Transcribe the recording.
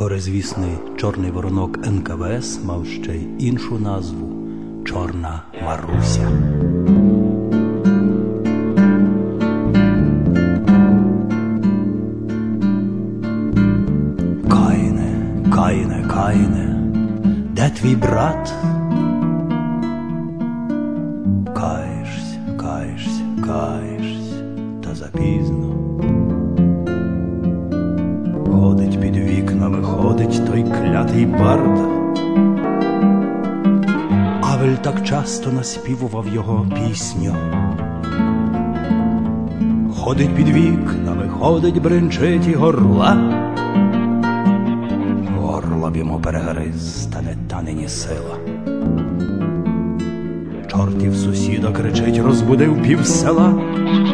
Горизвісний чорний воронок НКВС мав ще й іншу назву – Чорна Маруся. Каїне, Каїне, де твій брат? Каєшся, та запізно. Ходить під вікна, виходить той клятий бард. Авель так часто наспівував його пісню. Ходить під вікна, виходить, бренчить і горла. Горло б йому перегриз, та не та нині сила. Чортів сусіда кричить, розбудив півсела.